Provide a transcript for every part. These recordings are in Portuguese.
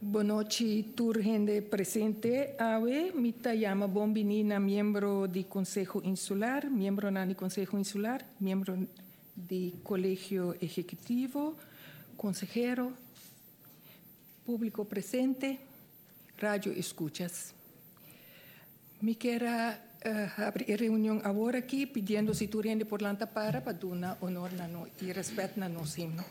Bonochi turgente presente ave, mita llama bombinina, miembro del Consejo Insular, miembro del Consejo Insular, miembro del Colegio Ejecutivo, consejero, público presente, radio escuchas. Me quiera abrir reunión ahora aquí pidiendo si turgente por lanta para dar honor y respeto a nos himno.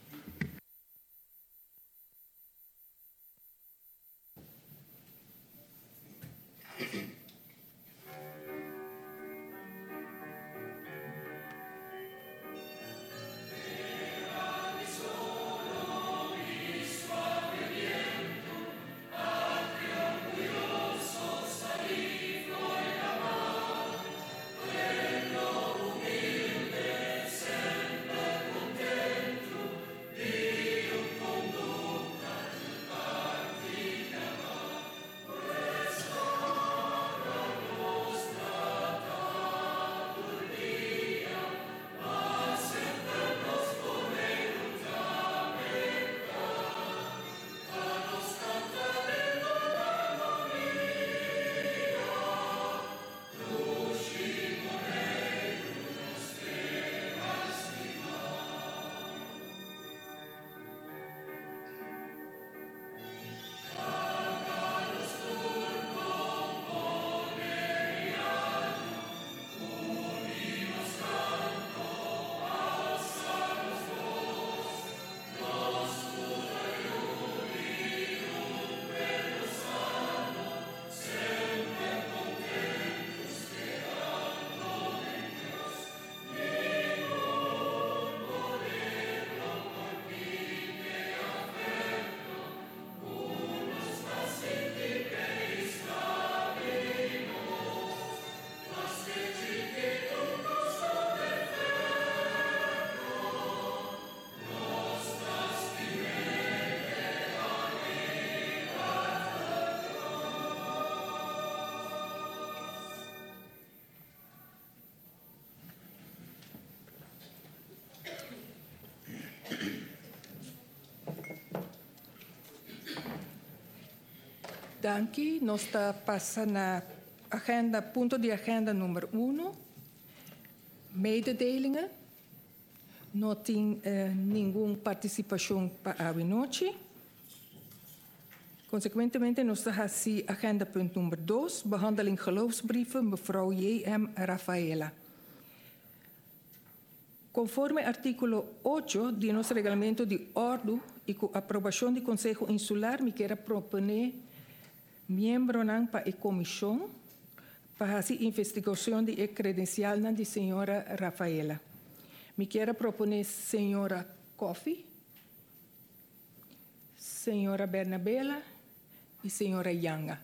Danke. Nós está passando na agenda, ponto de agenda número 1, mededelingen. Não tem nenhuma participação para a noite. Consequentemente, nós está assim, agenda punt número 2, behandeling geloofsbrieven, mevrouw J.M. Rafaela. Conforme artículo 8 de nosso regulamento de ordem e com aprovação do Conselho Insular, me quero proponer miembro para a comissão para a investigação de credencial da senhora Rafaela. Me quero proponer senhora Coffey, senhora Bernabela e senhora Yanga.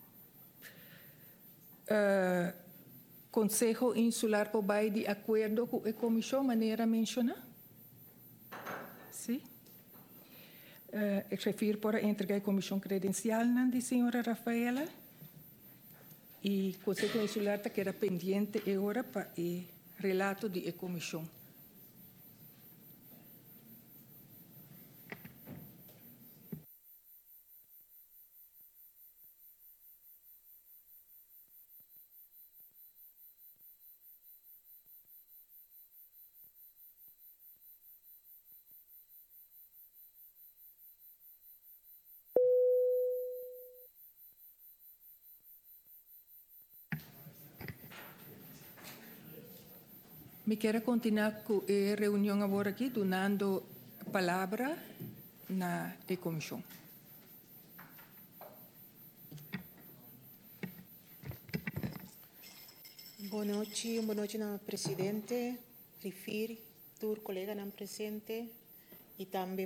Conselho Insular por vai de acordo com a comissão, maneira mencionada? Sim. Ik refiro para entregar a comissão credencial de senhora Rafaela e o Conselho Insular está que era pendente agora para o relato da comissão. Me quero continuar com a reunião agora aqui, dando a palavra na comissão. Boa noite, presidente, Rifir, tur colega não presente e também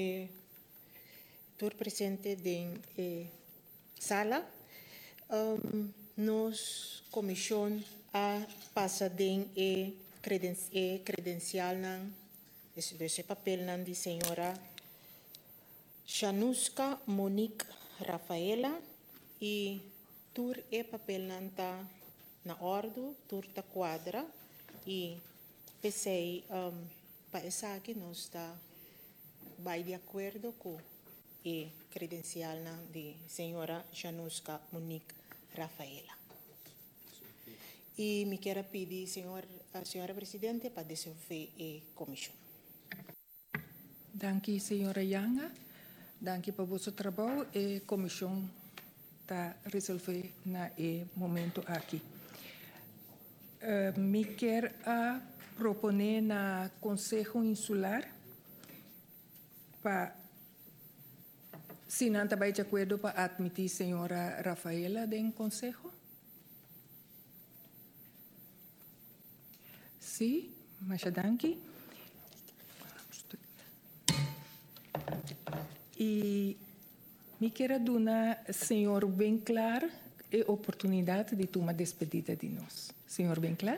tur presente da sala. Nos comissão a passa de credencial esse papel de senhora Shanuska Monique Rafaela e tur papel tá na ordem, tur ta quadra e pensei para essa aqui nós está vai de acordo com e credencial de senhora Januska Monique Rafaela. E me quero pedir, a senhora Presidente, para dissolver a comissão. Dank u, senhora Yanga. Dank u por vosso trabalho e a comissão está resolver na momento aqui. Me quero proponer na Conselho Insular para, se não está de acordo, para admitir a senhora Rafaela do Conselho. Sim, mas dank u. E me quero dar, senhor Winkler, a oportunidade de tomar despedida de nós. Senhor Winkler?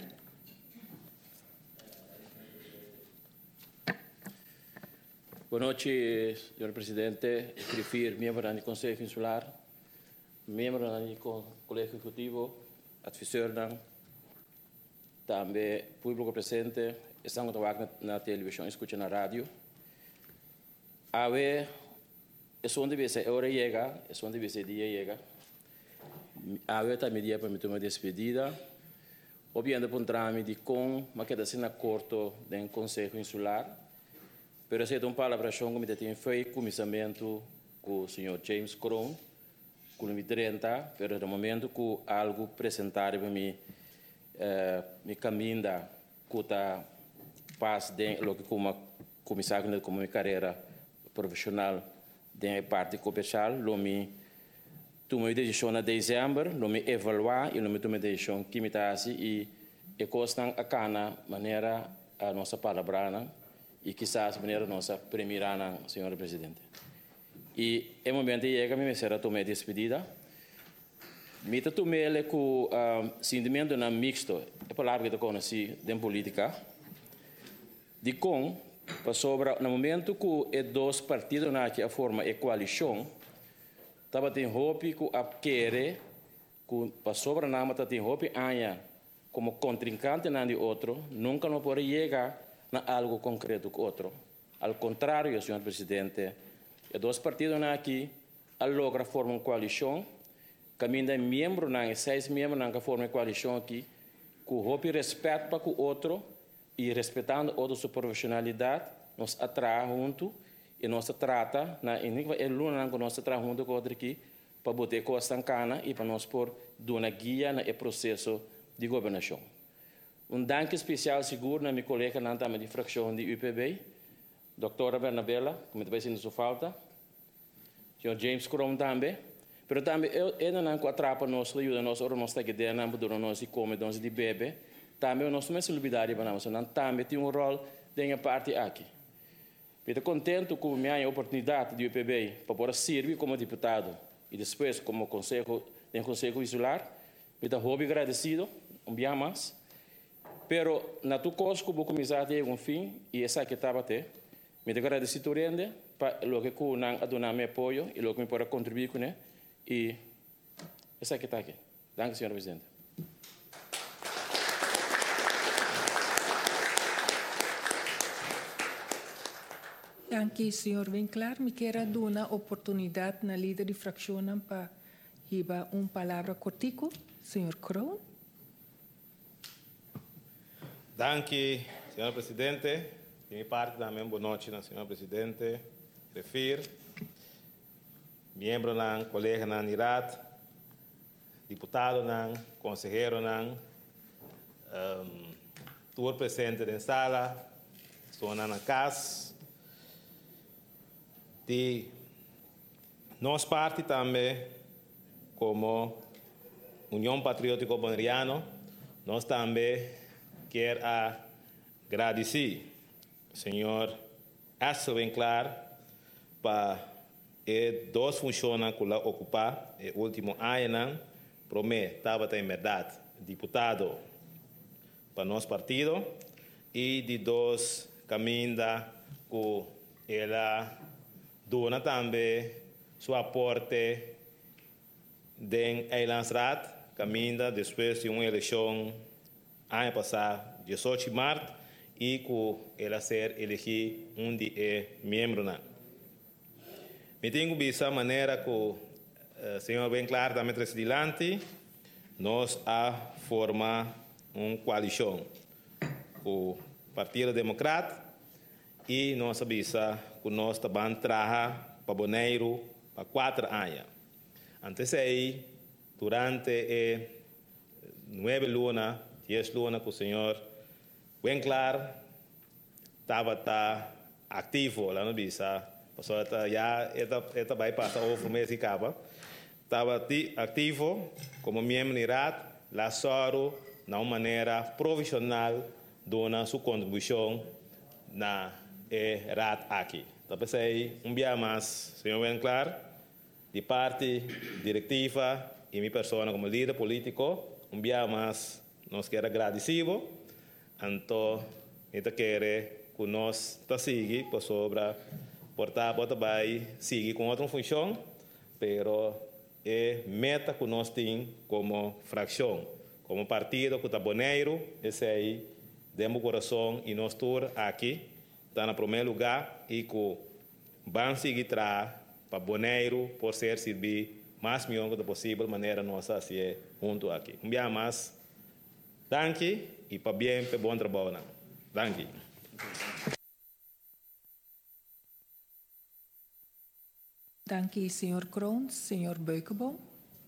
Boa noite, senhor presidente. Prefiro membro do Conselho Insular, membro do Colégio Executivo, advisor, também público presente, estamos trabalhando na televisão, escutando na rádio. A ver, é onde vai ser hora chega, é onde vai ser dia chega. A ver, também dia para me tomar despedida. Obviamente, por um trâmite com, mas que assim na corto do Conselho Insular. Pero essa é uma palavra que me tem feito comissamento com o senhor James Crown, com o 30, pero no momento que algo apresentado para mim, me caminha que está paz dentro do que como comissário como minha carreira profissional da parte comercial, lo me tomei decisão em dezembro, lo me evaluar e lo me tomei decisão que me está assim e costam a cana maneira a nossa palavra e quizás maneira nossa primeira senhora presidente. E em momento chega me será tomei despedida. Me tomei ele com sentimento na mixto, é palavra que eu conheci de política. De com para sobra no momento que os dois partidos na que forma a coalição, estava tem hope que a querer que para sobra na mata tem hope anha como contrincante na de outro, nunca não pode chegar na algo concreto com outro. Ao contrário, senhor presidente, os dois partidos na aqui logra formar uma coalição, caminha membro na 6 membros na que forma coalição aqui, com hope respeito para o outro e respeitando a sua profissionalidade, nós atrai junto e nós trata na luna que nós atrai junto com outro aqui para botar coisa cana e para nós pôr uma guia no processo de governação. Dank especial seguro na minha colega na de fração de UPB, doutora Bernabella, que me vai sendo sua falta, senhor James Crom também, mas também ele não atrapa nós, ajuda nós, ora nós está aqui dentro, não podemos nós e come, nós de bebê. Também nós temos solidariedade para nós, também tem rol da parte aqui. Estou contente com a minha oportunidade de UPB para poder servir como deputado e depois como conselho insular. Estou muito agradecido, dia mais. Pero na tua coisa que vou começar a ter um fim e essa que estava até, me agradecido rende para o que eu não adonar meu apoio e o que me pode contribuir com ele e essa que está aqui. Obrigado, senhor presidente. Dank u, senhor Winkler. Me quero dar a oportunidade na líder de fração para dar uma palavra cortico, senhor Crow. Dank u, senhor presidente. De minha parte também, boa noite, senhor presidente. Refir, membro da colega na NIRAT, deputado na conselheiro na tour presente na sala, estou na casa. De nossa parte também, como União Patriótica Bonriano, nós também queremos agradecer ao senhor Axel Winkler para as duas funções que ele ocupa, o último ano, promete, estava em verdade, deputado para nosso partido, e de dois caminhos que ele dona também seu aporte em Eilandsraad, caminha depois de uma eleição ano passado, 18 de março, e que ela ser elegido de membro. Me tenho visto a maneira que o senhor bem claro também traz adiante, nós a formar uma coalição com o Partido Democrata e nós avisa que nós também trabalhamos para Boneiro para 4 anos. Antes aí, durante 9 lunas, 10 lunas que o senhor bem claro estava ativo lá no Bisa, pessoal já vai passar o mês e acaba, estava ativo como membro IRAT, lá só na uma maneira profissional dona sua contribuição na IRAT aqui. Então pensei dia mais, senhor bem claro, de parte diretiva e minha pessoa como líder político, dia mais nós queremos agradecido, então eu quero que nós seguir por sobre portar vai seguir com outra função, pero meta que nós temos como fração, como partido que está Boneiro, esse aí demos coração e nós todos aqui está no primeiro lugar e que vamos seguir para Boneiro por ser servir mais melhor que possível maneira nossa assim junto aqui. Dia mais, danke e para bem, para bom trabalho. Danke. Danke, senhor Kroon. Senhor Beukenboom.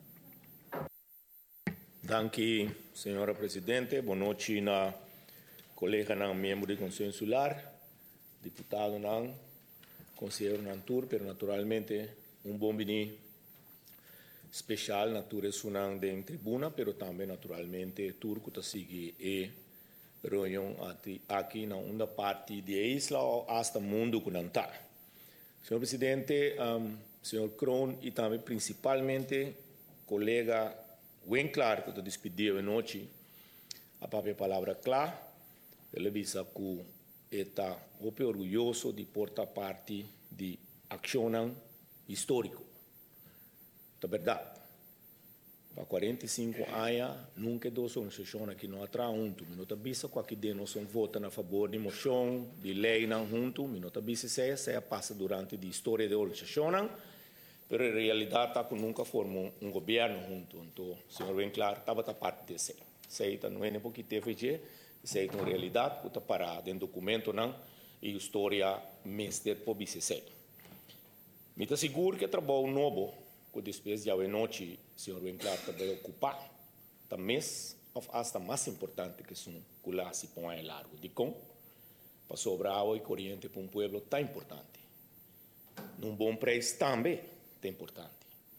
Danke, senhora presidente. Boa noite, na colega, na membro do Conselho Insular, deputado, na conselheiro na tour, pero naturalmente bom bini especial na tour sunang de tribuna, pero também naturalmente tour que sigue e reunião aqui na uma parte da isla ou hasta mundo que não está. Senhor presidente, senhor Kroon e também principalmente colega Winkler que está despedido noite, a própria palavra clara, ele visa que está orgulhoso de portar parte de ação histórico. É verdade. Para 45 anos, nunca dois organizações aqui não atrás junto. Não está vista que aqui dentro nós votamos a favor de moção, de lei não junto. Não está vista se passa durante a história da organização, mas na realidade está que nunca formou governo junto. Então, o senhor bem claro, estava parte desse. Sei que não é nem porque teve que sei que na realidade está parado em documento não e história mestre por BCC. Me está seguro que é trabalho novo que depois de a noite o senhor bem claro também ocupar também hasta mais importante que são que lá se põe largo de com para sobrar água e corrente para pueblo tão importante. Num bom preço também é importante.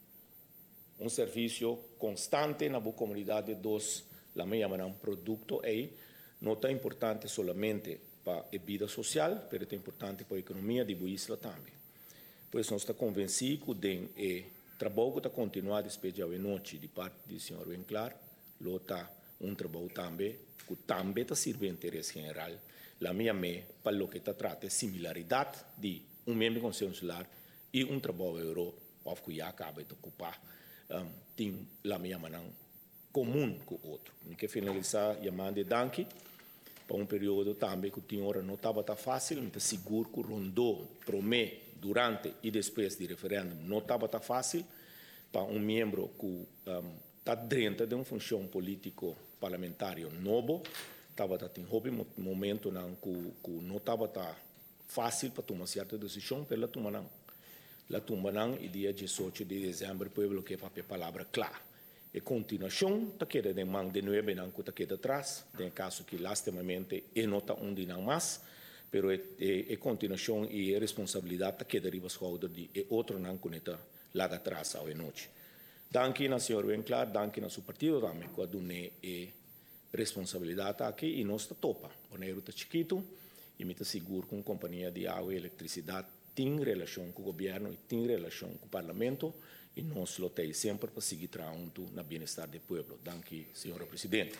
Serviço constante na boa comunidade dos la minha maneira produto aí não é importante somente para a vida social, mas é importante para a economia de boa isla também. Por isso, nós estamos convencidos de que o trabalho que está continuando depois de noite de parte do senhor Winkler, está trabalho também que também está servindo interesse geral. La minha para o que está tratando de similaridade de membro do Conselho Insular e trabalho europeu, que já acaba de ocupar, tem la minha maneira comum com o outro. E que finalizar chamando de danke para período também que tinha hora não estava tão fácil, mas seguro que rondou, promete durante e depois do referendo não estava tão fácil para membro que está dentro de uma função político parlamentário novo, estava em momento que não estava tão fácil para tomar certa decisão, pela tomar la tumbanang e dia 18 de dezembro, pueblo que é palavra clara. E continuação, está queda de mão de 9 anos que está queda atrás, tem caso que lastimamente não está onde não mais, pero é continuação e a responsabilidade está queda riba schouders de outro não que está lá atrás ao noite. Danke na senhor Winkler, danke na seu partido também, que adune responsabilidade aqui e nós está topa. O Boneiro está chiquito e me está seguro com a companhia de água e eletricidade tem relação com o governo e tem relação com o parlamento e nós lutamos sempre para seguir trabalhando no bem-estar do povo. Danke, senhora presidente.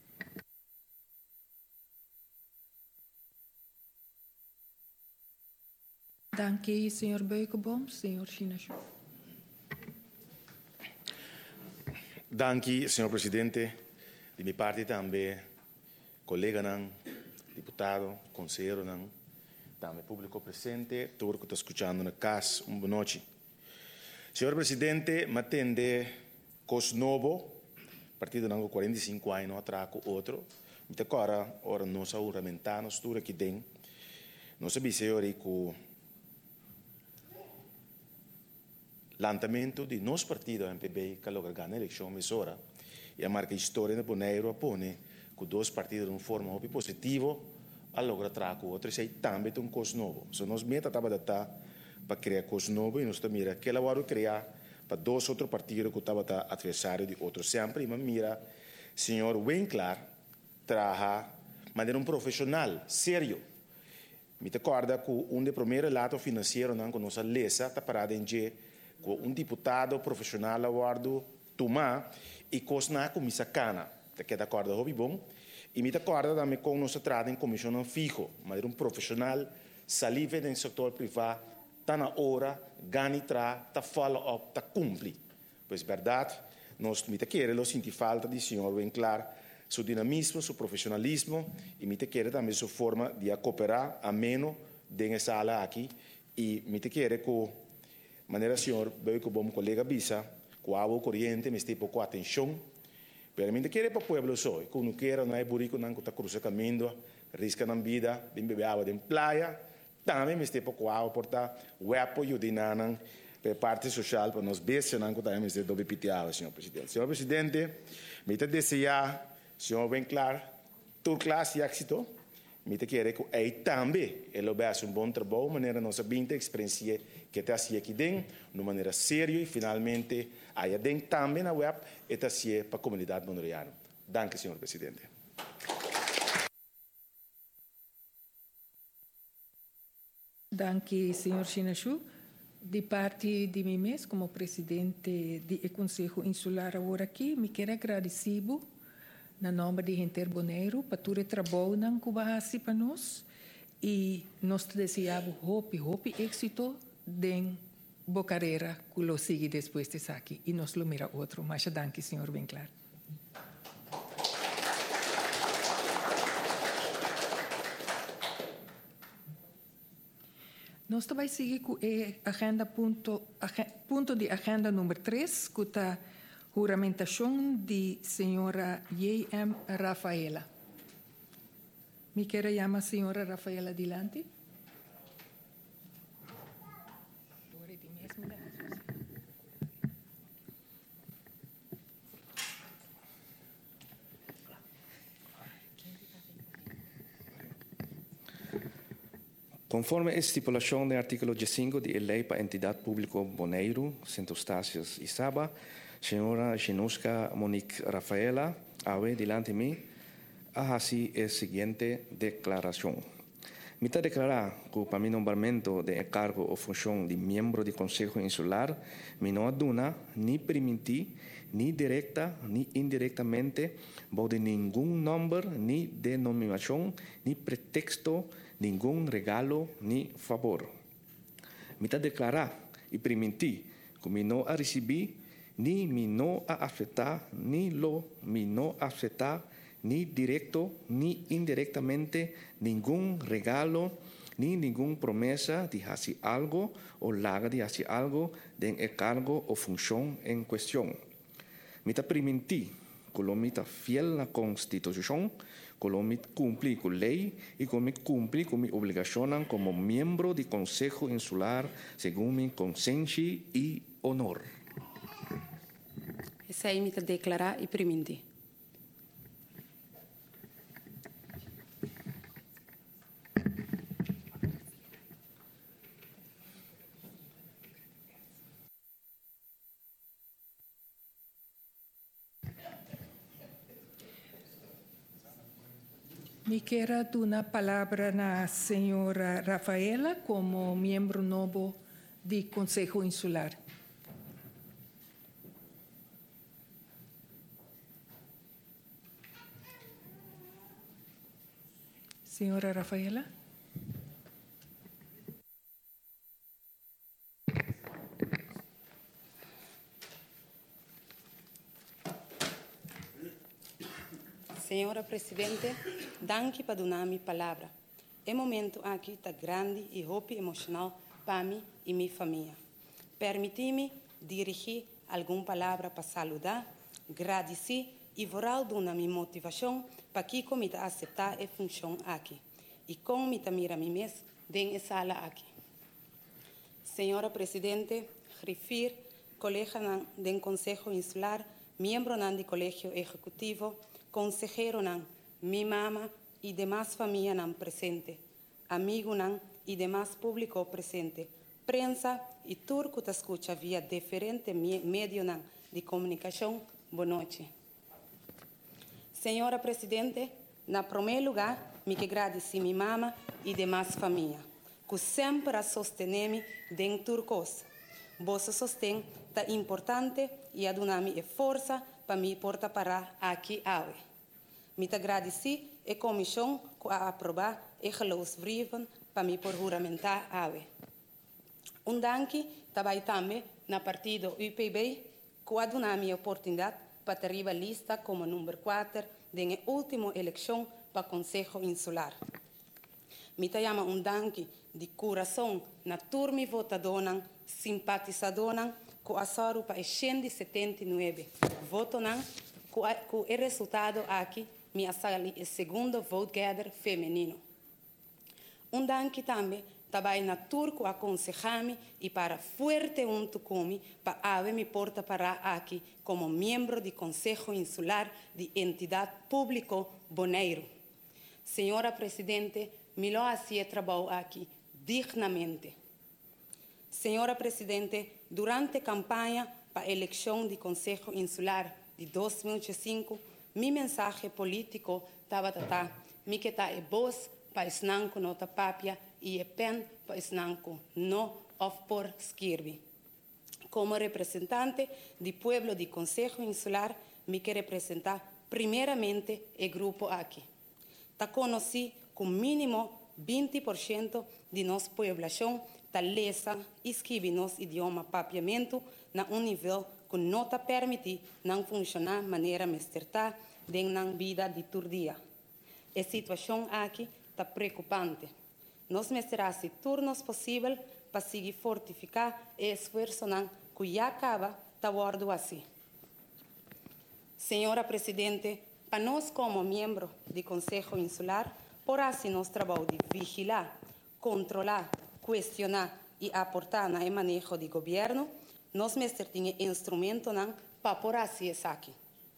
Danke, senhor Beukenboom. Senhor Chinashu. Danke, senhor presidente. De minha parte também, colega, deputado, conselheiro, também público presente, todo que está escutando na casa, boa noite. Senhor Presidente, matende Cosnovo, partido nango 45 anos atrás com outro. Então agora, ora nossa uramentar, nós tudo aqui dentro. Nós sabemos, senhor, que o lançamento de nosso partido, MPB, que logo ganha a eleição, mesora, e a marca história de Bonaire apone que dois partidos de uma forma positiva, a logra trago outro, e também tem coisa novo. So nós meta estava para criar coisa nova e nós também mira que ela vai criar para dois outros partidos que estava adversário de outros sempre, mas mira, senhor Winkler trabalha de maneira profissional, sério. Me recorda que dos primeiros lados financeiros que nós lesa está parado em que um deputado profissional aguardo tomar e coisa com missa cana, que de acordo hobby bom. E me recorda também com nós trata em comissão fijo, mas profissional saliva no setor privado, está na hora, ganha está follow up, está cumpre. Pois verdade, nós me queremos sentir falta de senhor Winkler, seu dinamismo, seu profissionalismo e me queremos também sua forma de cooperar a menos dentro da sala aqui e me queremos que maneira senhor veio com bom colega Bisa, com a água corrente, me estipo com atenção. Pero me quer para o povo só, que não quer não é burico não que está cruzando caminho, risca na vida, bem beber água de praia, também me estipo com a água portar, o apoio de nanan, para parte social para nós beijos não que também me estipo de pitear, senhor presidente. Senhor presidente, me te desejar, senhor Winkler, toda classe de êxito. Me te quer que aí também ele vai bom trabalho, maneira nossa binte experiência que está assim aqui dentro, de maneira séria e finalmente aí dentro também na web está assim para a comunidade bonaireana. Danke, senhor presidente. Danke, senhor Chinashu. De parte de mim mesmo, como presidente do Conselho Insular agora aqui, me quero agradecer na nome de Renter Bonaire, para todo o trabalho que vai fazer para nós. E nós desejamos hope êxito em boa carreira que lo sigue depois de aqui. E nós lo mira outro. Mas danke, senhor Winkler. Nós vamos seguir com agenda ponto de agenda número 3, que está juramentação de senhora J.M. Rafaela. Me quero chamar a senhora Rafaela adiante. Conforme estipulación del artículo 15 de la Ley para Entidad Pública Bonaire, Centro Eustacios y Saba, señora Genuska Monique Rafaela, ave delante de mí, así es siguiente declaración. Me declara que para mi nombramiento de cargo o función de miembro del Consejo Insular, me no aduna ni permití, ni directa ni indirectamente, de ningún nombre, ni denominación, ni pretexto, ningún regalo ni favor. Me declara y permití que me no a recibir, ni me no a aceptar, ni lo me no aceptar, ni directo ni indirectamente ningún regalo ni ninguna promesa de hacer algo o larga de hacer algo en el cargo o función en cuestión. Me permití que lo me fiel a la Constitución, que lo me cumplir con ley y que me cumplir con mi obligación como miembro del Consejo Insular según mi conciencia y honor. Essa aí me declarar e permitir. Me quero dar uma palavra na senhora Rafaela como membro novo do Conselho Insular. Senhora Rafaela. Senhora Presidente, danke para dar-me palavra. É momento aqui está grande e roupa emocional para mim e minha família. Permite-me dirigir alguma palavra para saludar, agradecer e voral dar minha motivação para que comita aceitar a função aqui. E como me mira mim mesmo, dentro da sala aqui. Senhora Presidente, refiro, colega do Conselho Insular, membro do Colégio Executivo, consejero, minha mama e demais família presente, amigo e demais público presente, prensa e turco que escuta via diferentes meios de comunicação, boa noite. Senhora Presidente, na primeiro lugar, me agradeço minha mama e demais família, que sempre a sostenem dentro turcos. Vosso sostém é importante e a donar-me força para me portar para aqui ave. Me agradeço a comissão que a aprovar e geloofsbrieven para me por juramentar ave. Danke também na partido UPB que a donar-me a oportunidade para ter a lista como número 4 na última eleição para o Conselho Insular. Me chama danke de coração na turma votadora, simpatizadora, que a soro para 179 votos, que o resultado aqui me assale o segundo vote gather feminino. Danke também na turco aconselhame e para fuerte comigo para haver me porta para aqui como membro do Conselho Insular de Entidade Público Bonaire. Senhora Presidente, me lo hacía trabalho aqui dignamente. Senhora Presidente, durante a campanha para a eleição do Conselho Insular de 2005, meu mensagem político estava me que é voz para esnanco nota papia e é pen para esnanco no of por escrever. Como representante do povo do Conselho Insular, me quer representar primeiramente o grupo aqui. Conheci que mínimo 20% de nossa população lesa e escreve nosso idioma papiamento na nível que não permite não funcionar de maneira mesterta dentro da vida de todo dia. A situação aqui está preocupante. Nós mesterá se turnos possível para seguir fortificar o esforço que já acaba de assim. Senhora Presidente, para nós como membro do Conselho Insular, por assim nosso trabalho de vigilar, controlar, questionar e aportar no manejo do governo, nós temos instrumento para por assim aqui.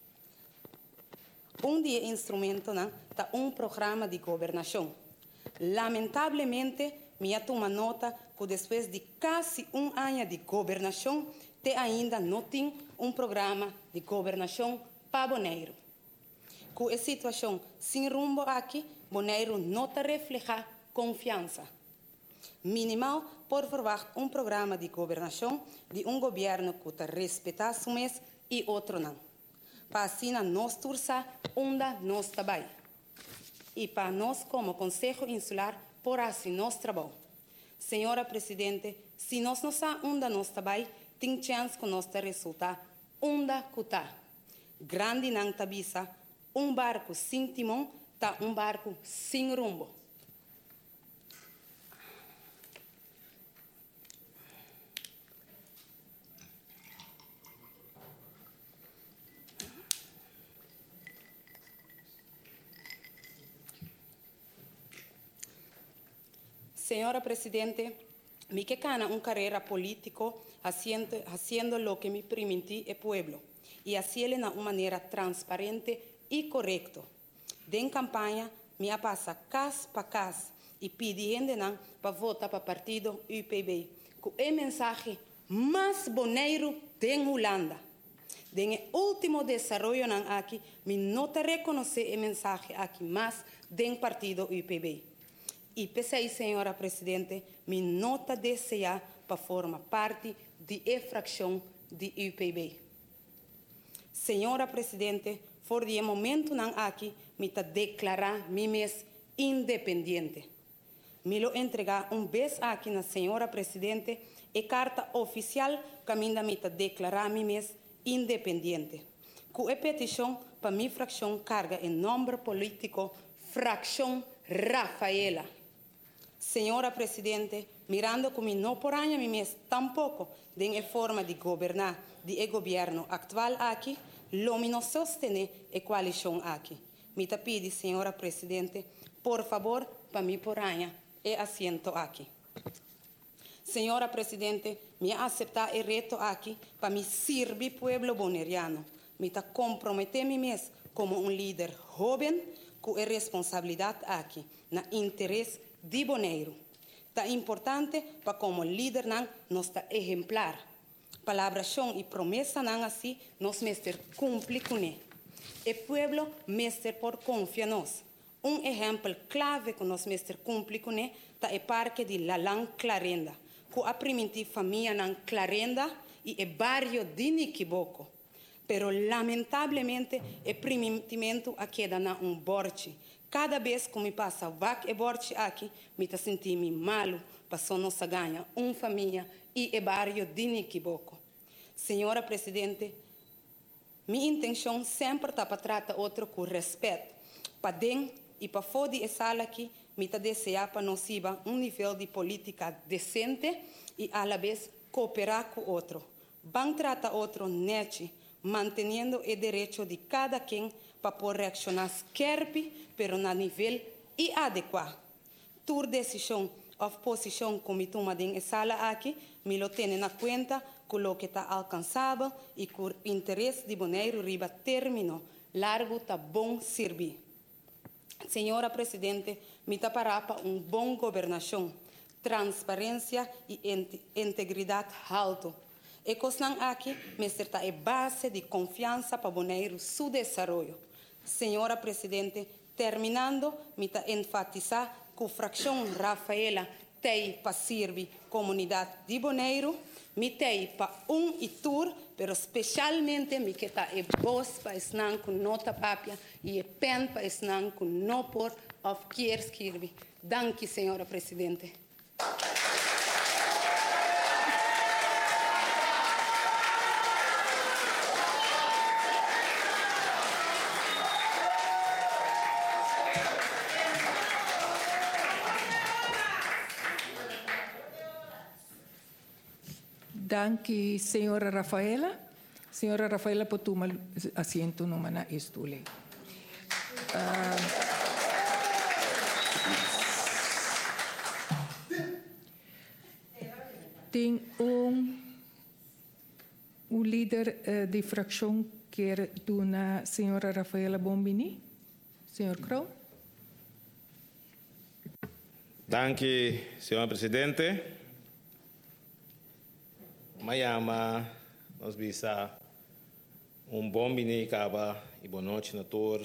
De instrumento está programa de governação. Lamentavelmente, me toma nota que depois de quase ano de governação, ainda não tem programa de governação para Bonaire. Com a situação sem rumbo aqui, Bonaire não reflete confiança. Minimal por formar programa de governação de governo que respeita o mês e outro não. Para assim nós torcer onde nós trabalhamos. E para nós como Conselho Insular, por assim nós trabalhamos. Senhora Presidente, se nós não sabemos onde nós trabalhamos, tem chance que nós resultar onde está. Grande não tabisa, barco sem timão, está barco sem rumbo. Senhora Presidente, me que cana carreira político haciendo lo que me permite el pueblo y hacerlo de una manera transparente y correcta. En campaña, me pasa casa para casa y pidiendo para votar para el partido UPB, con el mensaje más bonito de Holanda. En el último desarrollo aquí, me no te reconoce el mensaje aquí más del partido UPB. E pensei, senhora Presidente, me nota desejar para formar parte da fração de UPB. Senhora Presidente, for o momento aqui, me declarar me mesmo independente. Me lo entregar vez aqui na senhora Presidente e carta oficial que me declarar me mesmo independente. Com a petição para minha fração carga em nome político, fração Rafaela. Senhora Presidente, mirando como no por año mi mes tampoco de forma de gobernar de governo actual aqui, lo me no sostene a coalição aqui. Me te pedi, senhora presidente, por favor, para mim por año e assento aqui. Senhora presidente, me aceitar o reto aqui para me servir pueblo boneriano. Me te comprometer mi mes como líder jovem com a responsabilidade aqui, na interesse de Bonaire. Tá importante para como líder nós está exemplar. Palavras e promessa assim nós mestre cumprir com ele. O pueblo mestre por confiar nós. Exemplo clave que nós mestre cumprir com ele tá o parque de Lalang Clarenda, com a primitiva família nan Clarenda e o barrio de Niquiboco. Pero lamentavelmente o primitimento aqui dá na borte. Cada vez que me passa vac e borte aqui, me tá sentindo malo, passou nossa ganha, família e o barrio de Niquiboco. Senhora Presidente, minha intenção sempre está para tratar outro com respeito. Para dentro e para fora de sala aqui, me tá desejar para nós nível de política decente e, à la vez, cooperar com outro. Vamos tratar outro nete, mantendo o direito de cada quem para poder reaccionar skerpe, pero na nível adequado. Tua decisão ou posição como toma em sala aqui, me lo tem na conta com o que está alcançável e com o interesse de Bonaire riba termino, largo está bom servir. Senhora Presidente, me está para bom governação, transparência e integridade alto. E cosnan aqui, me está a base de confiança para Bonaire seu desenvolvimento. Senhora Presidente, terminando, me está enfatizar que a fração Rafaela tem para servir a comunidade de Bonaire, me tem para e tour, pero especialmente me que está a voz para esnan com nota papia e a pen para esnan com no por of quer escrever. Danke, Senhora Presidente. Danke, senhora Rafaela. Senhora Rafaela, por tomar asiento no mana estule. Tem líder de fracção que é a senhora Rafaela Bombini. Senhor Crow. Danke, senhor presidente. Mayama, nós bisa bom bini caba e boa noite na tour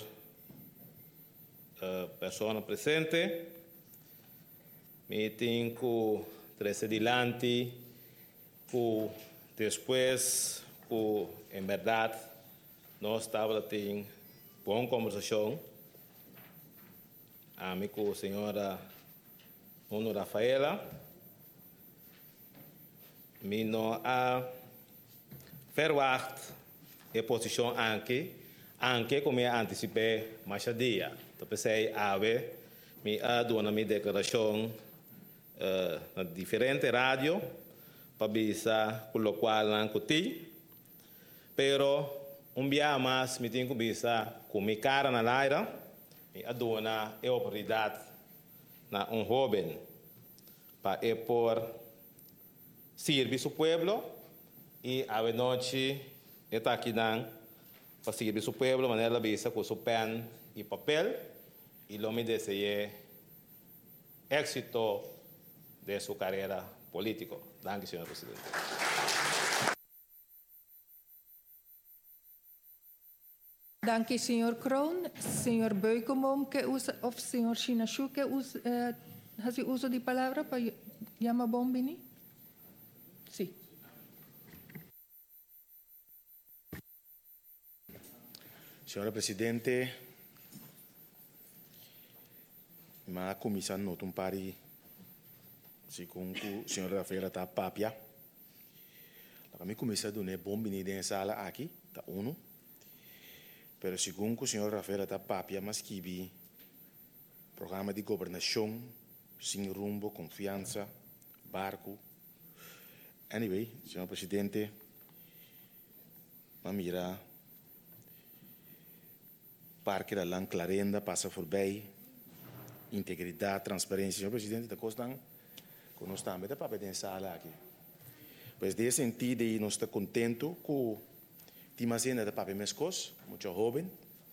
pessoa presente. Meeting com três adiante, com depois, com em verdade nós estávamos tendo boa conversação. Amigo senhora Nuno Rafaela. Me não a verwacht a posição anche como eu anticipei mais a dia. Então pensei ave me a dona minha declaração na diferente rádio para bisa colocar lá com ti, pero dia mais me tenho que bisa com minha cara na laira me a dona a oportunidade na jovem para por servir su pueblo y a la noche está aquí para servir su pueblo de manera visa con su pen y papel y lo me desea éxito de su carrera política. Gracias, señor presidente. Danke, señor Kroon. Señor Beukenboom, que usa, o señor Shinashu, que usa, hace uso de palabra para llamar Bombini? Sí. Senhora Presidente, ma comissão not um pari, segundo a senhora Rafaela tá papia. A minha comissão do bom venida em sala aqui, tá uno. Pero segundo a senhora Rafaela tá papia, mas que vi programa de governação, sem rumbo, confiança, barco. Anyway, senhor presidente, mira, parque da Lan Clarenda passa voorbij, integridade, transparência. Senhor presidente, da costa que nós estamos para poder sala aqui. Pois nesse sentido, nós estamos contentos com a timacena da papel mescos, muito jovem.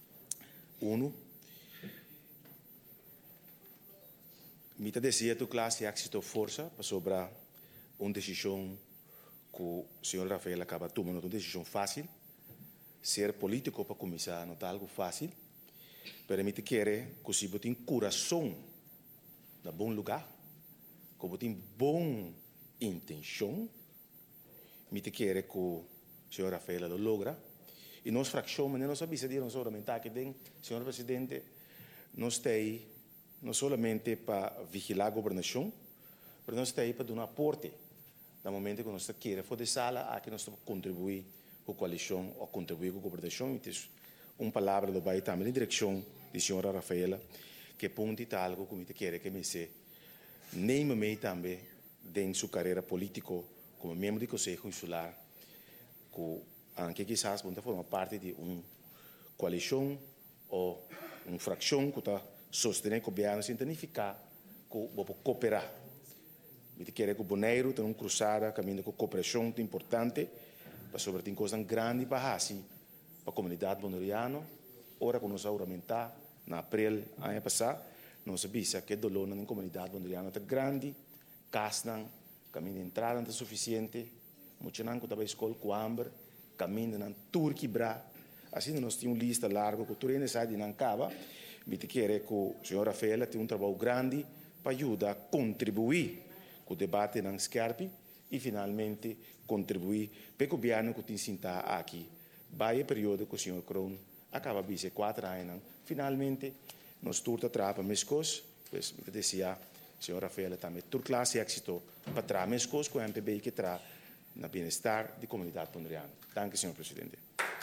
Mita dizia que a classe aceitou força para sobrar uma decisão que o senhor Rafael acaba tomando, uma decisão fácil. Ser político para começar não é algo fácil. Permite que você tenha coração no bom lugar, que você tenha boa intenção. Permite que o senhor Rafael lo logra. E nós fração, mas nós sabemos de nós somente que senhor presidente, nós temos não somente para vigilar a governação, mas nós temos para dar um aporte no momento que nós queremos fazer sala, aqui nós contribuir com a coalição ou contribuir com a governação. Então, uma palavra do Bahia também na direção da senhora Rafaela, que ponta algo que quer que me se nem também em sua carreira política como membro do Conselho Insular, que quizás pode formar parte de uma coalição ou uma fração que está sostener que o governo sem significar que vou cooperar. Me quer que o Bonaire tenha uma cruzada, caminho com cooperação importante, para sobretudo coisas grandes para a comunidade bonaireana. Ora que nós aumentar, em abril do ano passado, nós sabemos que o dolor na comunidade bonaireana é grande, caminho de entrada não é suficiente, muito não que a escola Coamber, caminho de Turquia, assim nós temos uma lista larga que o necessário não acaba. Me quer que o senhor Rafael tenha um trabalho grande para ajudar a contribuir com o debate na Scarpi e, finalmente, contribuir para o governo que tem sentado aqui. Vai o período que o senhor Crown acaba de ser 4 anos. Finalmente, nós turta trapa mescos, pois me dizia o senhor Rafael também, tur classe éxito para trás mescos com o MPB que traz na bem-estar da comunidade bonaireana. Danke, senhor presidente.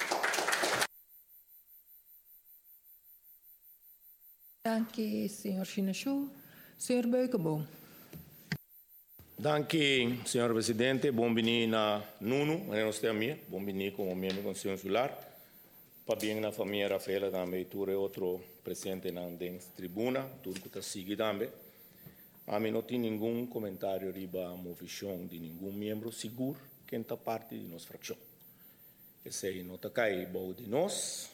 Danke, senhor Chinashu. Senhor Beukenboom. Danke, senhor presidente. Bom-vindo na Nuno, nós temos bom-vindo como membro do Conselho Insular. Para bem na família Rafaela também, tu é outro presidente na tribuna, tu que está seguindo também. A mim não tem nenhum comentário riba a movição de nenhum membro seguro que está parte de nossa fração. Esse aí não está caindo de nós.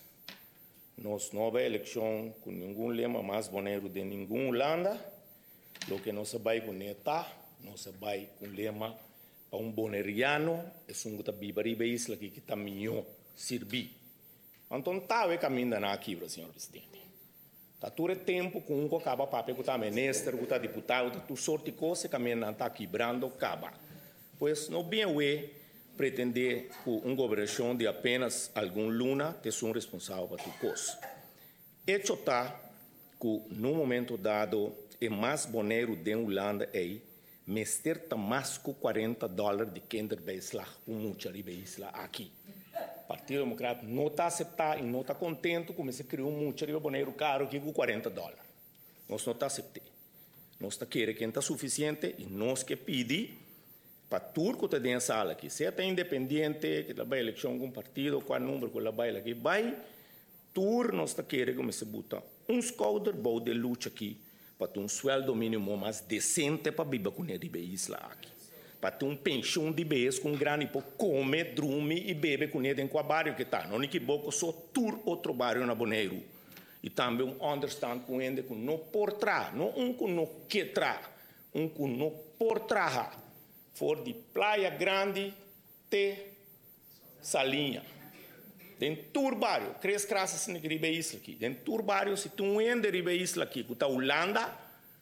Nós não há eleição com nenhum lema mais bonito de nenhuma Holanda. O que nós sabemos com neta, nós sabemos com lema para um boneriano, é um que está vivo isla que está melhor servir. Então, está o caminho da aqui, senhor presidente. Está todo o tempo com um que acaba papel, que está ministro, que está deputado, está tudo sorte de coisa, caminho está quebrando, acaba. Pois não bem pretender que uma governação de apenas algum luna seja responsável por tudo coisa. Hecho está que, no momento dado, é mais bonito de Holanda aí, mester está mais que $40 de quender beisla, muita beisla aqui. O Partido Democrata não está aceitando e não está contente como se criou muito bonito caro aqui com $40. Nós não está aceitando. Nós está querendo que está suficiente e nós que pedir para tudo que está dentro da sala aqui, se é independente, que vai eleição com um partido, qual número que vai aqui, vai, tudo nós está querendo como se bota escolder bom de luta aqui, para ter sueldo mínimo mais decente para viver com ele de isla aqui. Para ter pensão de vez com grande para comer, dormir e beber com ele em qual bairro que está. Não é que pouco só tur outro bairro na Bonaire. E também understand com ele que não por trás, não que não que trás, que não por trás. For de Praia Grande te Salinha. Dentro do bairro, três classes na isla aqui. Dentro do bairro, se tu entra na isla aqui, que está Holanda,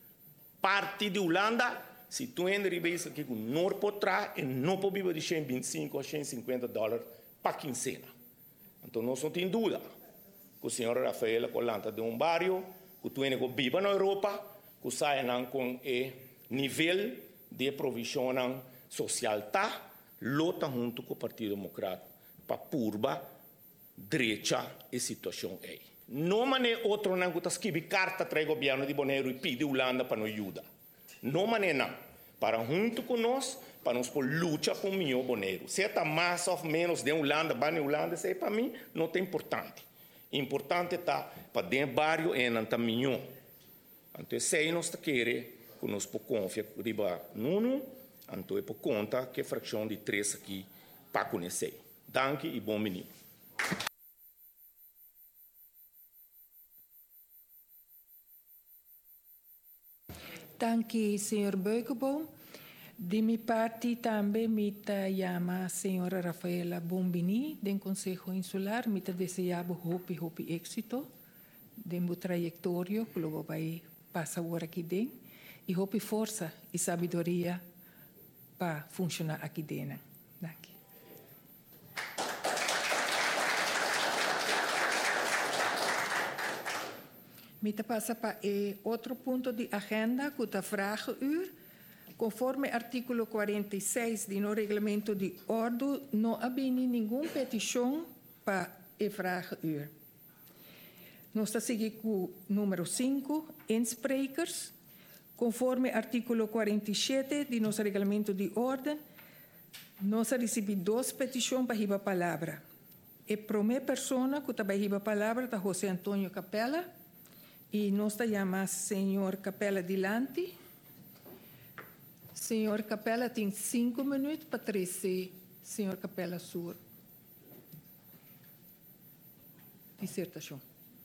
parte de Holanda, se tu entra na isla aqui, que não pode trás, e não pode viver de $125 a $150 para quincena. Então, nós não temos dúvida que o senhor Rafael Colanta de um bairro, que tu entra viva na Europa, que sai com o nível de provisão social tá luta junto com o Partido Democrata para purba direita e situação aí. Não é outro não que está escrevendo carta para o governo de Bonaire e pede Holanda para nos ajudar. Não é não. para junto com nós, para nós por luta por mim, boneiro. Se está mais ou menos de Holanda, para Holanda, isso aí para mim não é importante. Importante está para dentro do bairro e não está minho. Então, se nós queremos que nós por confiar riba nuno, então é por conta que a fração de 3 aqui para conhecer. Danke e bom menino. Danke, senhor Beukenboom. De minha parte também me chama a senhora Rafaela Bombini, do Conselho Insular. Me desejava hope êxito de minha trajetória, que logo vai passar agora aqui dentro, e hope força e sabedoria para funcionar aqui dentro. Danke. Me passa para outro ponto de agenda, que é a vragenuur. Conforme artículo 46 do Reglamento de Ordem, não há nenhuma petição para a vragenuur. Nós estamos seguindo com o número 5, insprekers. Conforme artículo 47 do nosso Reglamento de Ordem, nós recebemos 2 petições para a palavra. A primeira pessoa que está para a palavra é José Antônio Capella. E nós chamamos senhor Capella dilante. Senhor Capella tem 5 minutos para trazer senhor Capella sua dissertação.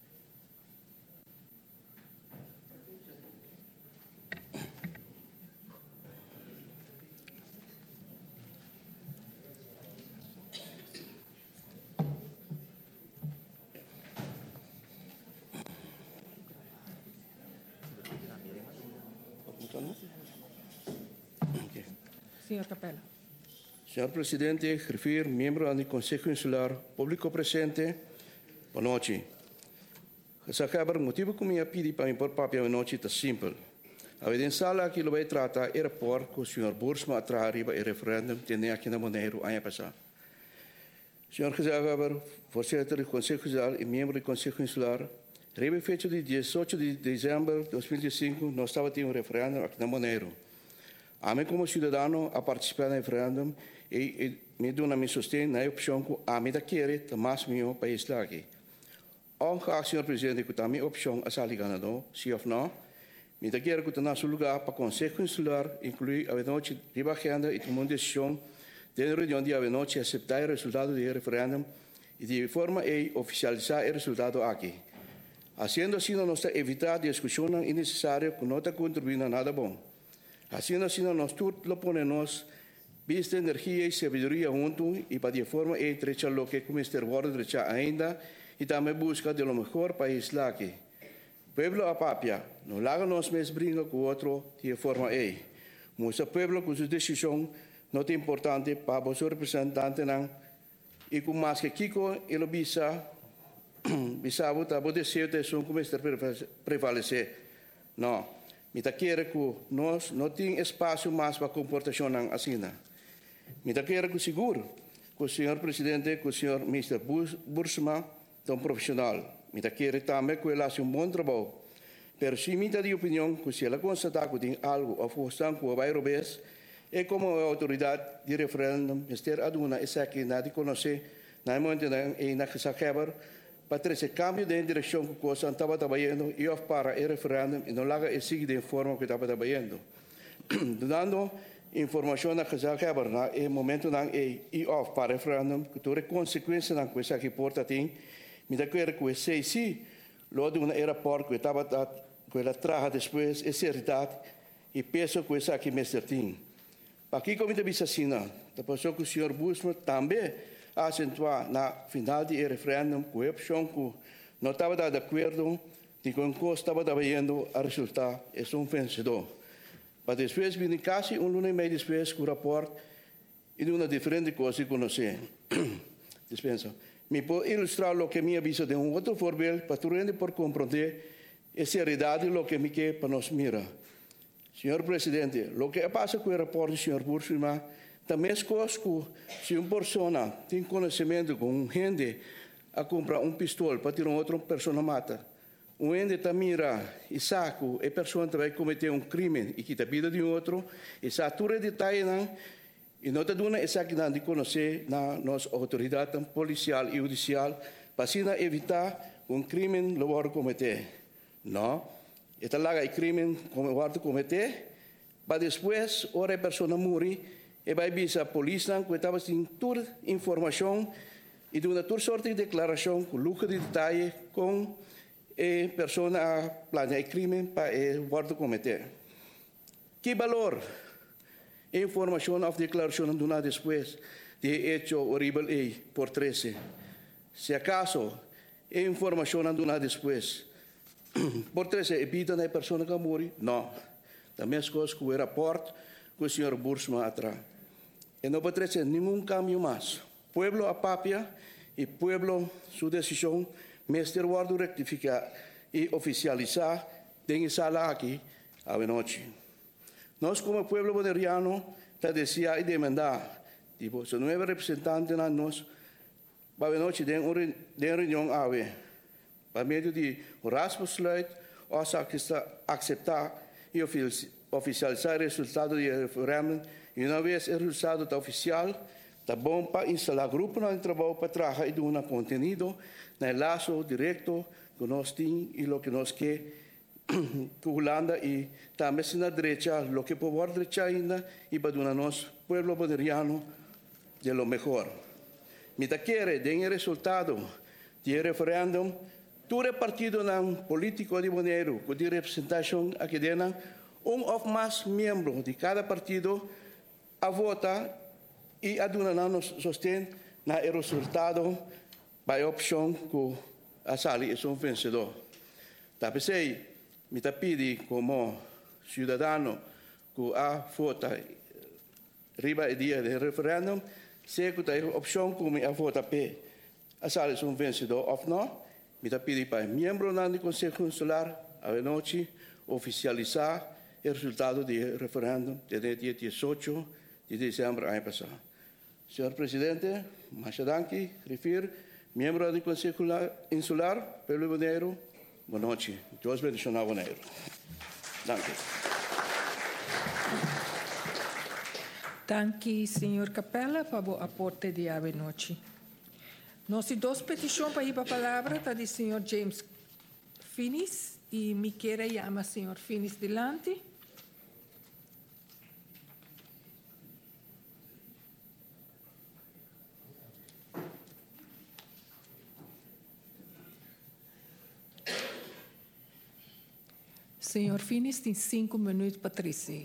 Senhor Capella. Senhor Presidente, refiro membro do Conselho Insular, público presente, boa noite. Essa Câmara, o motivo que eu pedi para impor papel noite é simples. A evidência que vai tratar era por que o senhor Boersma atrás o referendo tem aqui na Monteiro ano passado. Senhor Câmara, Voorzitter do Conselho Insular e membro do Conselho Insular, rebe fecha de 18 de dezembro de 2005, nós estávamos tendo referendo aqui na Monteiro. A mim, como cidadão, a participar no referendo e me dá me sustém na opção que a mim da querer o mais meu país lá aqui. Ongeacht, senhor presidente, que também a opção a sair ganhando, sim ou não, me da querer que o nosso lugar para o Conselho Insular inclui a noite de agenda e tomar decisão de reunião de a noite aceitar o resultado do referendo e de forma a oficializar o resultado aqui. Haciendo assim, nós evitar discussão innecessária que não está contribuindo a nada bom. Assim, nós tudo ponemos vista energia e sabedoria junto e para de forma a entrechar o que como este world ainda e também busca de lo melhor país lá aqui. Pueblo a papia, não larga nós mesmos brinca com o outro de forma a. Mas pueblo com sua decisão não é importante para os representantes e com mais que Kiko e lo bisa bisabo de ser decisão como este prevalecer. Não. Me quer que nós não temos espaço mais para comportação assim. Me quer que seguro que o senhor presidente, que o senhor Mr. Boersma, é um profissional. Me quer também que ele faça bom trabalho. Mas se me dá de opinião que se ela constatar que tem algo a função que vai roubar, é como a autoridade de referendum, Mr. Aduna, essa aqui não de conhecer, na momento em que se quebra, para esse cambio de direção que o estava trabalhando e para o referendo e não larga e seguir de forma que estava trabalhando. Dando informação na casa quebra no momento e para o referendo que toda consequência na coisa que porta tem, me dá que sei se logo uma era por que estava que ela traga depois essa realidade e penso que essa aqui mestre tem. Aqui como te disse assim, depois que o senhor Boersma também acentuar na final do referendo que a opção que não estava de acordo de que o estava trabalhando a resultar é vencedor. Mas depois vem quase ano e meio depois que o rapporto e de uma diferente coisa que conhecer. Dispensa. Me pode ilustrar o que me avisa de outro formulário para tu rende por compreender a seriedade do que me quer para nos mirar. Senhor Presidente, o que passa com o rapporto do senhor Boersma também é coisa que se uma pessoa tem conhecimento com gente a comprar pistola para tirar outra pessoa mata, onde tamira e saco e pessoa que vai cometer crime e que está vida de outro, e satura detalhe não, e não está dando essa que não de conhecer na nossa autoridade policial e judicial para assim evitar crime lo vai cometer. Não, está lá o crime como vai cometer, para depois ora a pessoa morre e vai vir a polícia que estava sem toda informação e de uma toda sorte de declaração com luta de detalhe com a pessoa planeia crime para vai cometer. Que valor a informação ou declaração do nada depois de hecho horrível por 13? Se acaso a informação do nada depois por 13 evita a pessoa que morre? Não. Também as coisas que o rapport que o senhor Bursma atrás. E não pode ser nenhum cambio mais. Pueblo apapia e pueblo sua decisão mestre guardo rectificar e oficializar tem sala aqui a noite. Nós como pueblo boneriano te decía y demandar tipo se nueve representantes na nós para noite de reunião ave para meio de rasbesluit os aceitar e oficializar o resultado do referendo e uma vez o resultado está oficial está bom para instalar grupo de trabalho para trabalhar e dar conteúdo no laço direto que nós temos e o que nós queremos que Holanda e também na direita o que por direita ainda e para dar nosso pueblo boneriano de lo mejor. Me da querer de resultado do referendo todo partido político de Bonaire com de representação aqui dentro ou mais membros de cada partido a votar e a dar sostén no resultado para a opção que a sala é um vencedor. Talvez me pedi como cidadão que a vota riba o dia do referendo se que a opção que me a vota p a sala é um vencedor ou não me pedi para membro do Conselho Consular a noite oficializar o resultado do referendo de dia 18 de dezembro ano passado. Senhor Presidente, Machadanki, refiro, membro do Conselho Insular, Pueblo Bonaire, boa noite. Deus bendiga a Bonaire. Danke. Danke, senhor Capella, para o aporte de ave noite. Nossas duas petições para ir para a palavra está do senhor James Finis e me quer chamar senhor Finis delante. Senhor Finis tem 5 minutos para trazer.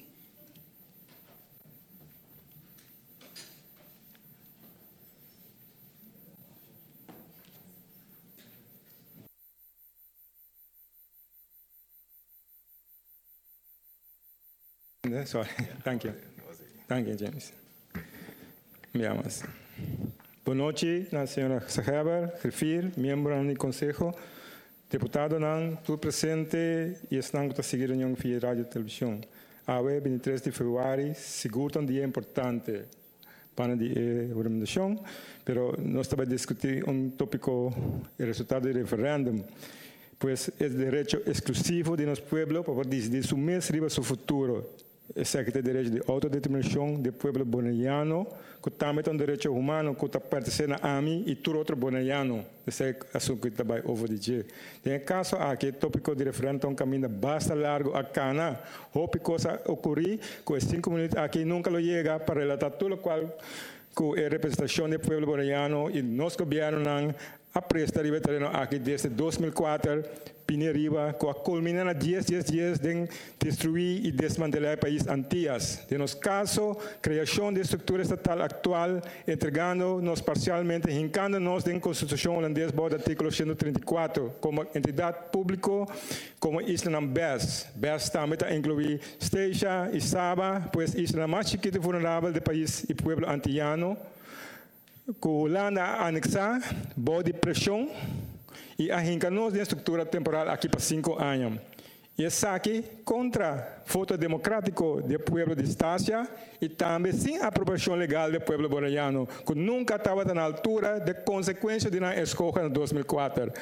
Sorry, thank you. Thank you, James. Veamos. Boa noite, senhora Sahaber, refir, membro do Conselho, deputado não, tu presente e estão a seguir a reunião via rádio e televisão. A 23 de fevereiro, seguro um dia importante para a recomendação, mas nós estamos a discutir tópico, o resultado do referendo. Pois é direito exclusivo de nosso povo para decidir su mês riba seu futuro. Esse é o direito de autodeterminação do povo bonaiano, que também é um direito humano que pertence a mim e todo outro bonaiano. Esse é o assunto que também ouvo dizer. Em caso aqui, o tópico de referendo caminha bastante largo a cana. Houve coisa ocorrer, com 5 minutos aqui nunca lo chega para relatar tudo o qual com a representação do povo bonaiano e nosso governo a presta riba terreno aqui desde 2004 Pineriba com a culmina na 10 dias de destruir e desmantelar o país Antillas. De nosso caso, criação de estrutura estatal atual, entregando-nos parcialmente, hincando-nos da Constituição holandesa, do artigo 134, como entidade pública, como Isla BES. BES também inclui Steja e Saba, pois Isla mais chiquita e vulnerável do país e pueblo antillano, que Holanda anexa, de pressão, e arranca-nos de estrutura temporal aqui para 5 anos. E essa aqui contra o voto democrático do povo de Estácia e também sem aprovação legal do povo bonaiano, que nunca estava na altura da consequência de na escolha em 2004.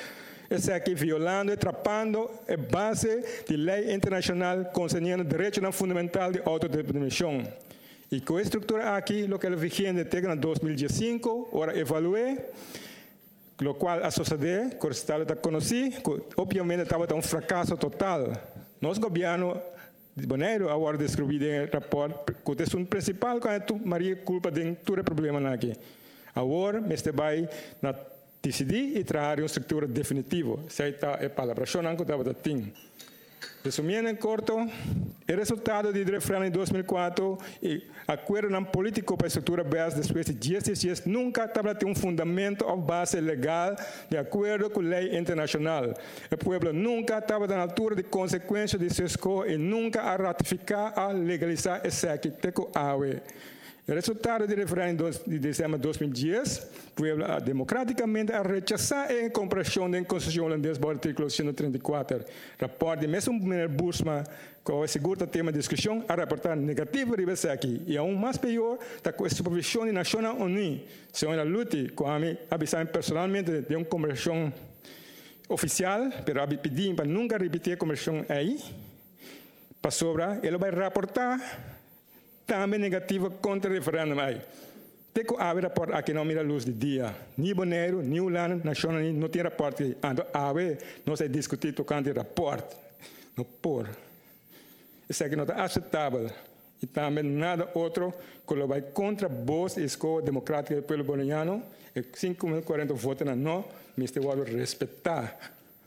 Esse aqui violando e atrapando a base de lei internacional concernendo o direito fundamental de autodeterminação. E com a estrutura aqui, o que é vigente desde 2015, agora evaluei, o qual a sociedade, que o Estado está conhecido, obviamente estava um fracasso total. Nosso governo de Bonaire agora descrevido em rapport, que é o principal que a Maria culpa de todo problema aqui. Agora, este vai decidir e trazer uma estrutura definitiva. Essa é a palavra. Eu não estava assim. Resumindo em curto, o resultado do referendo em 2004 e acordo político para a estrutura base depois de 10 dias nunca estava tendo um fundamento ou base legal de acordo com a lei internacional. O povo nunca estava na altura de consequências de sua escolha e nunca a ratificar ou legalizar esse aqui teco AUE. O resultado do referendo de dezembro de 2010, o povo democraticamente a rechazar a compreensão da Constituição holandesa do artigo 134. Rapport de mesmo Meneer Boersma, que assegura o tema de discussão, a reportar negativo de você aqui. E aún mais pior, está com a supervisão da Nações Unidas. Se uma luta com a mim, avisar personalmente de uma compreensão oficial, mas a pedir para nunca repetir a compreensão aí, para sobrar, ele vai reportar também negativa contra o referendo aí. Tem que haver rapport aqui não mira a luz do dia. Nem Bonaire, nem Holanda, Nacional não tem rapport. Então, não se discutir tocando rapport. Não por. Isso aqui não está aceitável. E também nada outro que vai contra a voz e escola democrática do povo boliviano. E 5.040 votos não, mas te vou respeitar.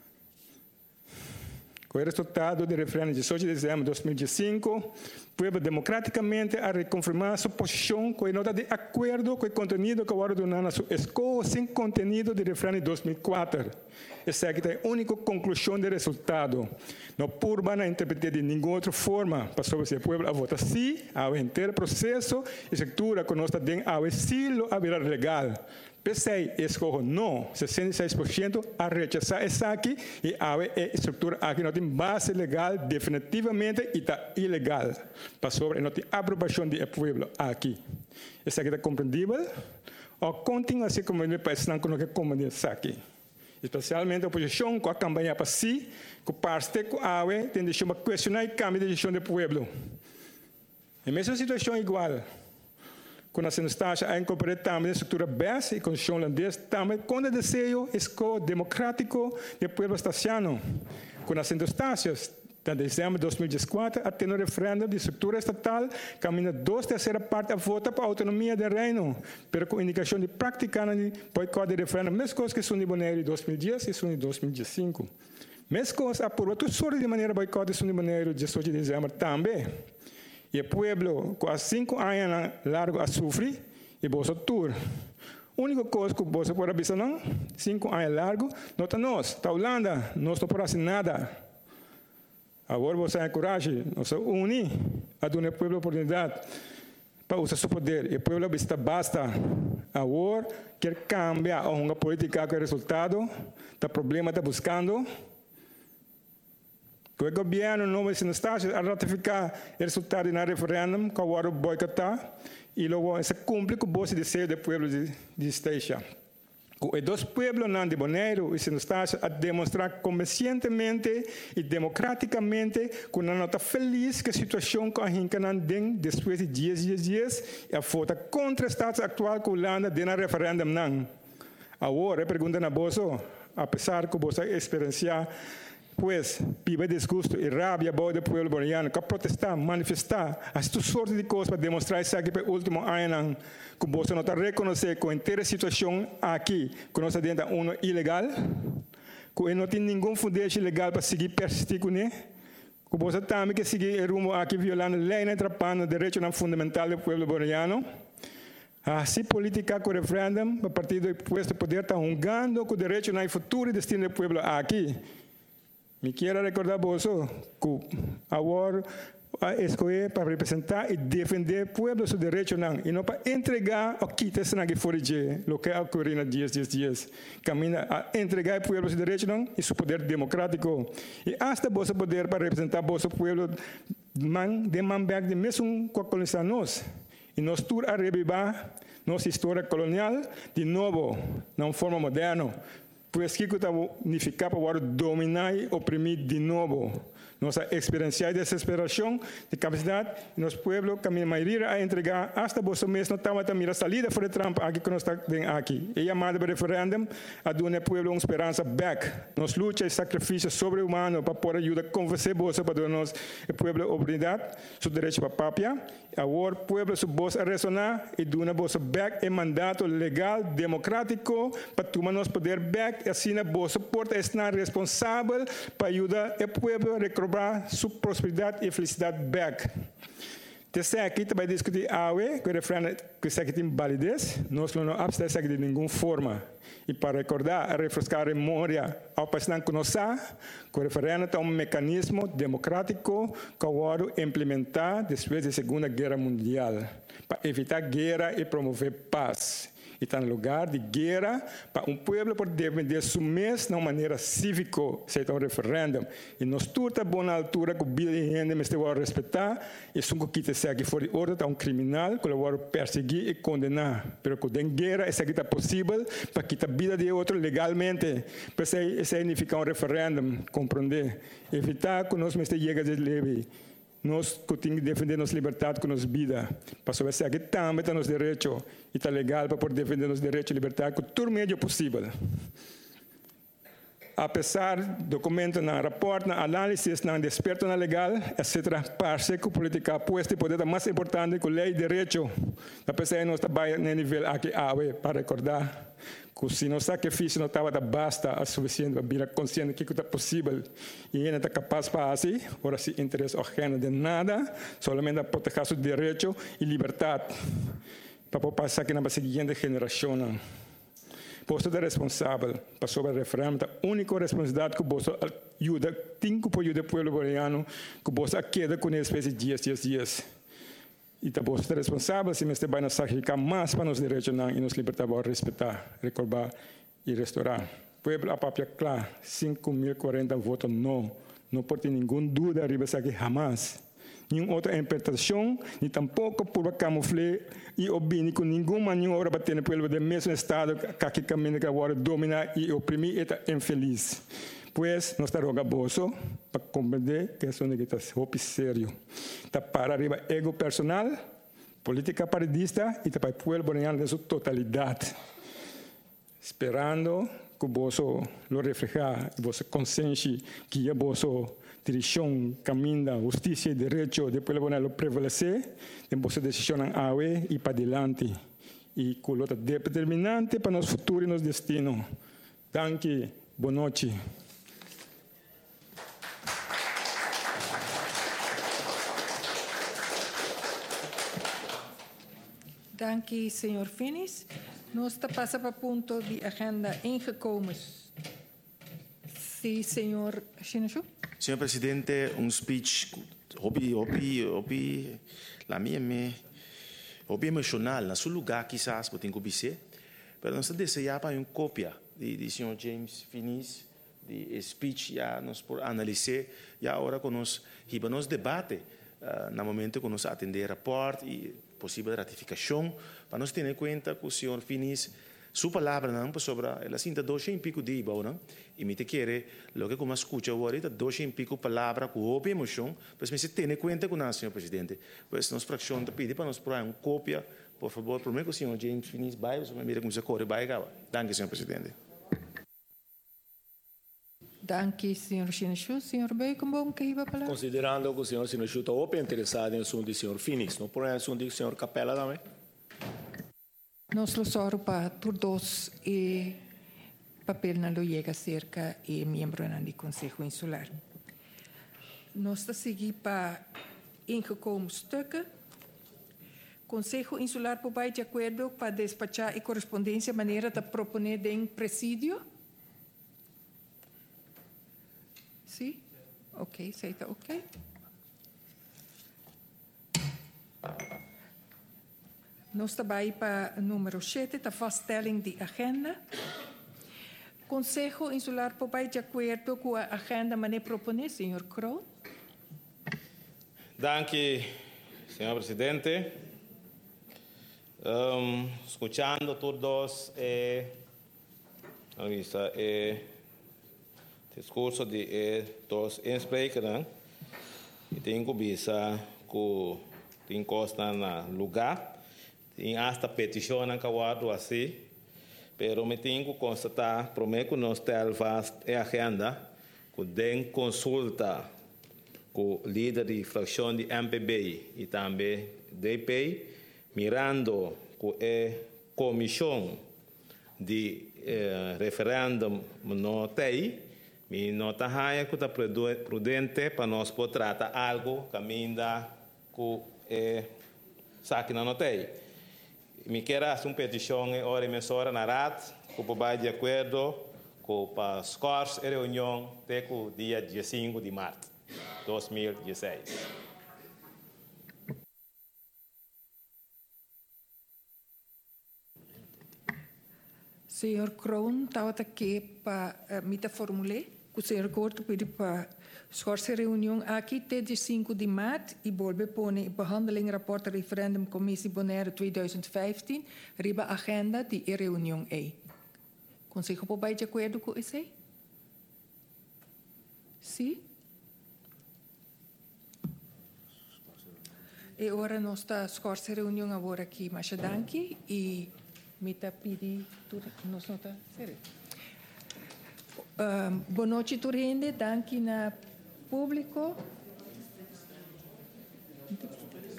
Com o resultado do referendo de 18 de dezembro de 2015, o povo democraticamente a reconfirmar sua posição com a nota de acordo com o conteúdo que agora donou na sua escola sem conteúdo do referendo de 2004. Essa aqui é a única conclusão do resultado. Não pode interpretar de nenhuma outra forma para sobre se o povo a votar sim ao inteiro processo e estrutura que nós temos ao estilo a virar legal. PCI escolhe não, 66% a rechazar essa aqui e a estrutura aqui não tem base legal definitivamente e está ilegal. Para sobre não tem aprovação do povo aqui. Essa aqui está compreendível? Ou continua assim como o país não consegue compreender isso aqui. Especialmente a oposição com a campanha para si, com parte com a AUE, tem deixado questionar e cambiar a decisão do povo. A mesma situação é igual. Quando a Senestasia a incorporar também a estrutura base e Constituição holandesa, também com o desejo democrático do povo estasiano. Quando a Senestasia, em dezembro de 2014, a ter um referendo de estrutura estatal, caminha 2/3 parte a votar para a autonomia do reino, mas com indicação de praticar o boicote de referendo, mesmo coisa que são de Bonaire de 2010 e são de 2015. Mesmo coisa aprovou tudo sobre de maneira boicote são de Bonaire de 18 de dezembro também. E o povo, com 5 anos largo a sofrer, e você tour. A única coisa que você pode avisar, não, 5 anos largo, não está nós, está a Holanda, não está por assim nada. Agora você tem coragem, você une a dar ao povo a oportunidade para usar seu poder. E o povo está basta. Agora quer cambiar uma política com resultado, está problema, está buscando. O governo não está a ratificar o resultado do referendo que agora boicotar e logo se cumpre com o desejo do povo de Estatia. Os dois pueblos de Bonaire e Senestasia a demonstrar convincentemente e democraticamente com uma nota feliz que a situação que a gente tem depois de dias e a foto contra o estado atual que a Holanda tem no referendo. Agora, pergunta a você, apesar que você experienciar pues, vive desgosto e rabia do povo boliviano, que protestar, manifestar, a esta sorte de coisas para demonstrar isso aqui para o último ano, que você não está reconhecer com a inteira situação aqui, que nós dentro de ilegal, que não tem nenhum fundamento legal para seguir persistir com ele, que você também que seguir o rumo aqui violando a lei, atrapalhando o direito fundamental do povo boliviano. Assim, política com o referendo, a partir do poder está jogando com o direito no futuro e destino do povo aqui. Me quero recordar você que agora escolher para representar e defender o povo seu direito e não para entregar o que está aqui fora de lo que ocorreu nos dias. Caminha a entregar o povo seu direito e seu poder democrático. E hasta você poder para representar o seu povo de manback de mesmo com a colonização nós. E nós a revivar nossa história colonial de novo, de uma forma moderna. pues que significa para dominar y oprimir de nuevo. Nuestra experiencia de desesperación, de capacidad, nos pueblos, que a mayoría a entregar, hasta vos mesmo no estamos a mirar salida fuera de Trump aquí que nos está aquí. Ella manda el referéndum a dar al pueblo una esperanza back. Nos lucha y sacrificio sobrehumano para poder ayudar a convencer vos para darnos el pueblo oportunidad, su derecho para papia. Ahora el pueblo su voz a resonar y dar una voz back el mandato legal, democrático, para tomarnos poder back y así vos soporta estar responsable para ayudar al pueblo a recobrar su prosperidad y felicidad back. Desde aquí também discutir AUE, que o referendo que se tem validez, nós não abstemos de nenhuma forma. E para recordar, refrescar a memória ao país não conhecer, que o referendo é mecanismo democrático que agora implementar depois da Segunda Guerra Mundial, para evitar guerra e promover paz. E está no lugar de guerra para pueblo poder defender su mês de uma maneira cívica, seja referéndum. E nós tudo bom na altura que o vida de gente me deve respeitar, e se que te segue fora de ordem, está criminal, que ele perseguir e condenar. Mas que tem guerra, isso aqui está possível para quitar a vida de outro legalmente. Mas isso significa referéndum, compreender. Evitar que nós me chegue de leve. Nós temos que defender nossa liberdade com nossa vida. Para saber se aqui também está nosso direito e está legal para poder defender nosso direito e liberdade com todo meio possível. Apesar do documento na rapport, na análise, na desperto na legal, etc., parece que a política aposta poder mais importante que a lei de direito. Apesar de nós trabalhar no nível aqui, para recordar que se nosso sacrifício não estava basta a suficiente para vir consciente que é possível e ainda está capaz para assim, ora se interesse ajeno de nada, somente a proteger seu direito e liberdade para passar aqui na seguinte geração. Você é responsável para sobre o referendo, a única responsabilidade que você ajuda, tem que ajudar o povo boliviano, que você queda com uma espécie de dias. E você é responsável se você vai sacrificar mais para nos direitos e nos liberdade para respeitar, recordar e restaurar. O povo, a papia claro, 5.040 votos não pode ter nenhuma dúvida arriba aqui jamais. Nenhuma outra interpretação, nem tampouco por camuflar e obter com nenhuma hora para ter no povo do mesmo estado que caminha que agora dominar e oprimir e está infeliz. Pois, nós estamos rogaboso para compreender que é um negócio sério. Está para arriba ego personal, política partidista e está para o povo boliviano em sua totalidade. Esperando que você lo refleja, você consciente que é você direção, caminho, justiça e direito de povo boliviano prevalecer, tem você decisão em AUE e para adelante. E que é determinante para nosso futuro e nosso destino. Danke, boa noite. Dank senhor Finis. Nós passamos para o ponto de agenda ingekomen. Sim, senhor Sinashu. Senhor Presidente, speech emocional, na seu lugar quizás por tempo bise, mas nós desejamos uma cópia de senhor James Finis, de speech já nós por analisar, e agora que nós vamos debate, no momento que nós atender rapport e possível ratificação, para nós ter em conta que o senhor Finis, sua palavra não sobre ela sinta 200 e pico de não, e me te quer, logo que nós escuta agora 200 e pico palavra com open emoção, mas me se tem em conta com nós, senhor presidente, pois nós fração de pedir para nós provar uma cópia, por favor, primeiro que o senhor James Finis vai, você mira como se corre vai, acaba. Danke, senhor presidente. Danke, senhor Sinashu. Senhor Beukenboom, que iba a falar? Considerando que o senhor Sinashu está open interessado em assunto do senhor Finis, não por assunto do senhor Capella também? Nós lo soro para todos e papel não llega cerca e membro do Conselho Insular. Nós está seguir para ingekomen stukken. Conselho Insular por de acordo para despachar e correspondência maneira de proponer de presidio. Sim? Ok, está ok. Nós trabalhamos para número 7, a vaststelling de agenda. Conselho Insular por de acordo com a agenda maneira propone, senhor Kroon. Danke, senhor presidente. Escuchando todos visa discurso de dos insprekers e tem que visa que tem costa na lugar tem hasta petição na cawado assim pero me tenho que constatar prometo que nós temos a agenda que tem consulta com o líder de fração de MPB e também DP mirando com a comissão de referendum no TEI, mi nota haya que está prudente para nós poder tratar algo que ainda que saque na TEI. Me quero fazer uma petição hora emissora na RAT, que vai de acordo com a scores e reunião até o dia 15 de março de 2016. Senhor Kroon, estava aqui para me formular, que o senhor Corto pediu para a reunião aqui até 5 de março e volve pôr em behandeling rapport referendum Commissie Bonaire 2015, riba agenda de reunião aí. Consigo por de acordo com isso? Sim? E agora nós estamos a reunião agora aqui, mas danke e me pedi nós não está sério. Boa noite, Turende, danke na público.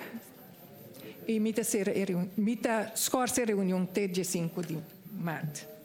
E me scorsa reunião até 5 de março.